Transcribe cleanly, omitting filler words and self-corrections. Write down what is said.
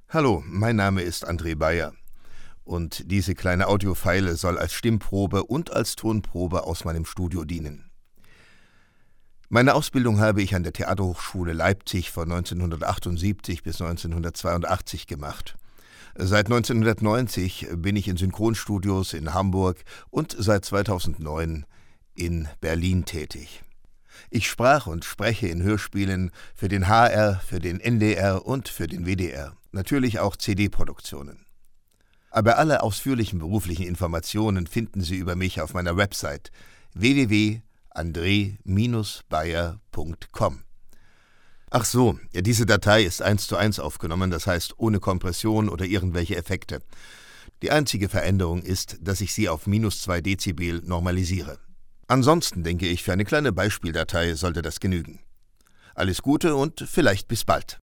Hallo, mein Name ist André Bayer und diese kleine Audiofeile soll als Stimmprobe und als Tonprobe aus meinem Studio dienen. Meine Ausbildung habe ich an der Theaterhochschule Leipzig von 1978 bis 1982 gemacht. Seit 1990 bin ich in Synchronstudios in Hamburg und seit 2009 in Berlin tätig. Ich sprach und spreche in Hörspielen für den HR, für den NDR und für den WDR, natürlich auch CD-Produktionen. Aber alle ausführlichen beruflichen Informationen finden Sie über mich auf meiner Website www.andre-bayer.com. Ach so, diese Datei ist 1:1 aufgenommen, das heißt ohne Kompression oder irgendwelche Effekte. Die einzige Veränderung ist, dass ich sie auf -2 Dezibel normalisiere. Ansonsten denke ich, für eine kleine Beispieldatei sollte das genügen. Alles Gute und vielleicht bis bald.